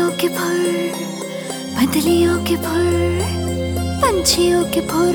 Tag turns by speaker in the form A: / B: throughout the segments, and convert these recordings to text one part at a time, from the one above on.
A: तितलियों के फुर, बदलियों के फुर, पंछियों के फुर।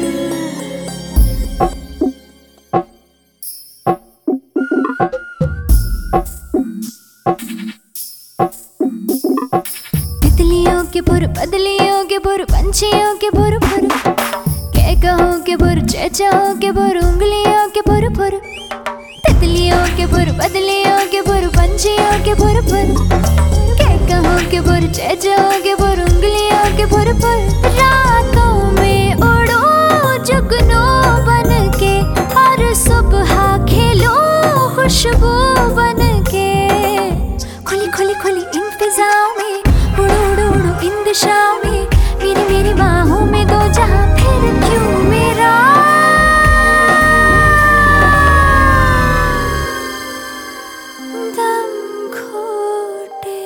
A: तितलियों के फुर, बदलियों के फुर, पंछियों के फुर फुर। कहो के फुर, चेचाओ के फुर, उंगलियों के फुर फुर। तितलियों के फुर, बदलियों के फुर, पंछियों के फुर फुर। कहो के फुर, चेचाओ के फुर, उंगलियों के फुर फुर। रातों में उड़ो जुगनू बन के, और सुबह खेलो खुशबू बन के। खुली खुली खुली इन फिजाओं में, उड़ो उड़ो उड़ो इन दिशाओं में। मेरी मेरी बाहों में दो जहां, फिर क्यों मेरा दम घोटे।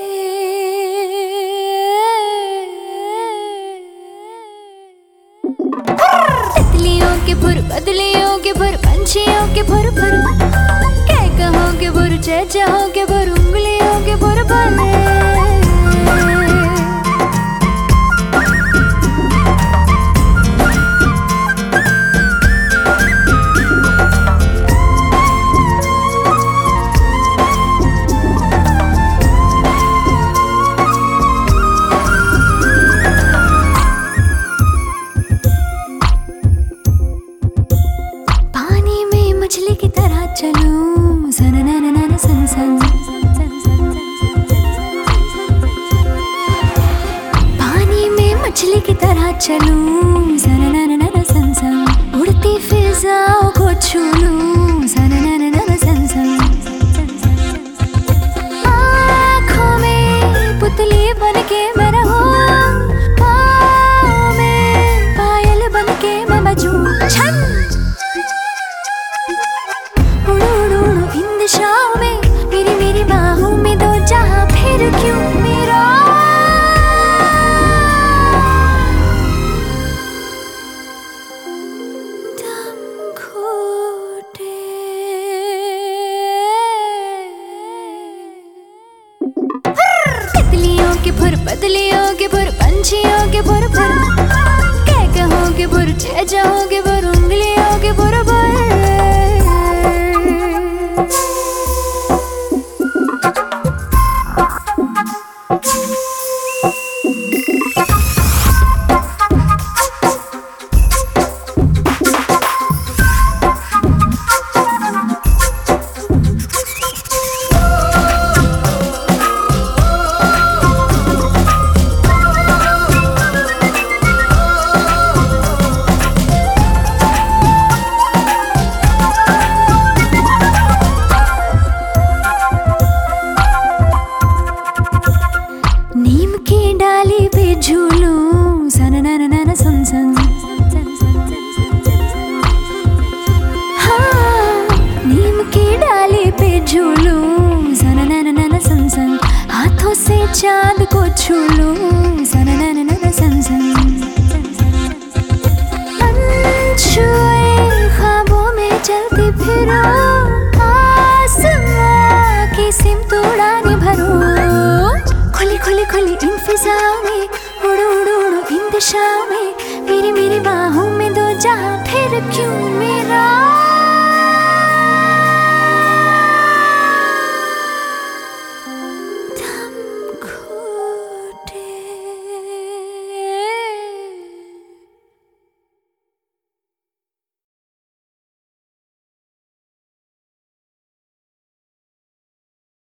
A: तितलियों के फुर, बदलियों के फुर, पंछियों के फुर फुर। कहो के फुर, चेचाओ के फुर, उंगलियों के फुर फुर। मछली की तरह चलूं, सन नन नन सन सन। पानी में मछली की तरह चलूं, सन नन नन सन सन। उड़ती फिजाओं को छू लूं, सन नन नन सन सन। आँखों में पुतली बन के मैं रहूं, पाँव में पायल बन के मैं बजूं। छन दिशाओं में, मेरी मेरी बाहों में दो जहां, फिर क्यों मेरा दम घोटे। तितलियों के फुर, बदलियों के फुर, पंछियों के फुर फुर। कहो के फुर, चेचाओ के फुर, उंगलियों के फुर फुर। नीम की डाली पे झूलूं, सन नन नन सन सन। हाँ, नीम की डाली पे झूलूं, सन नन नन सन सन। हाथों से चांद को छू लूं, सन नन नन सन सन। अनछुए ख्वाबों में चलती फिरो, आसमां की सिमत उड़ाने भरूं। खुली खुली खुली इन फिजाओं में, उड़ो उड़ो उड़ो इन दिशाओं में। मेरी मेरी बाहों में दो जहां, फिर क्यों